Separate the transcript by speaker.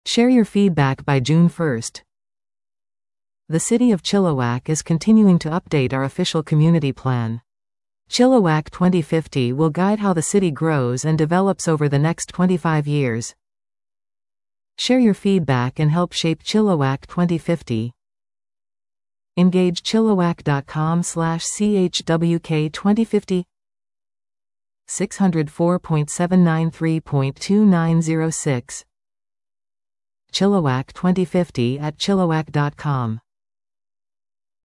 Speaker 1: Share your feedback by June 1st. The City of Chilliwack is continuing to update our official community plan. Chilliwack 2050 will guide how the city grows and develops over the next 25 years. Share your feedback and help shape Chilliwack 2050. Engage chilliwack.com/CHWK 2050 604.793.2906 Chilliwack 2050 at chilliwack.com